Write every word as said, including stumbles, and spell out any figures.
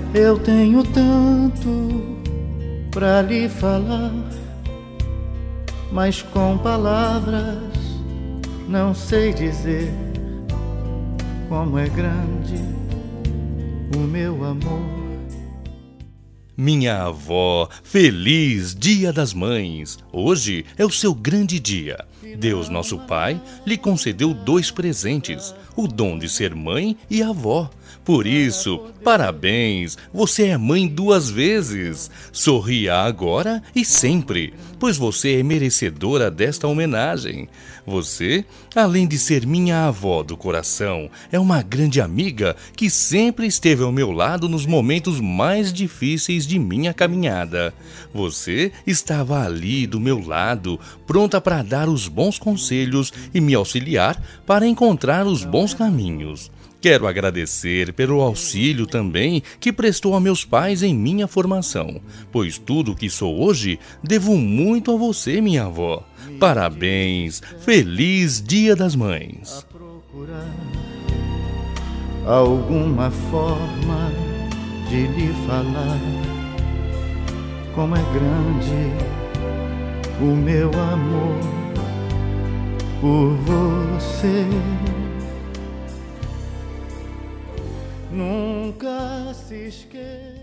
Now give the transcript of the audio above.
Eu tenho tanto pra lhe falar, mas com palavras não sei dizer como é grande o meu amor. Minha avó, feliz Dia das Mães! Hoje é o seu grande dia. Deus, nosso Pai, lhe concedeu dois presentes, o dom de ser mãe e avó. Por isso, parabéns! Você é mãe duas vezes. Sorria agora e sempre, pois você é merecedora desta homenagem. Você, além de ser minha avó do coração, é uma grande amiga que sempre esteve ao meu lado nos momentos mais difíceis de minha caminhada. Você estava ali do meu lado, pronta para dar os bons conselhos e me auxiliar para encontrar os bons caminhos. Quero agradecer pelo auxílio também que prestou a meus pais em minha formação, pois tudo que sou hoje devo muito a você, minha avó. Parabéns! Feliz Dia das Mães! A procurar alguma forma de lhe falar como é grande o meu amor por você. Nunca se esqueça.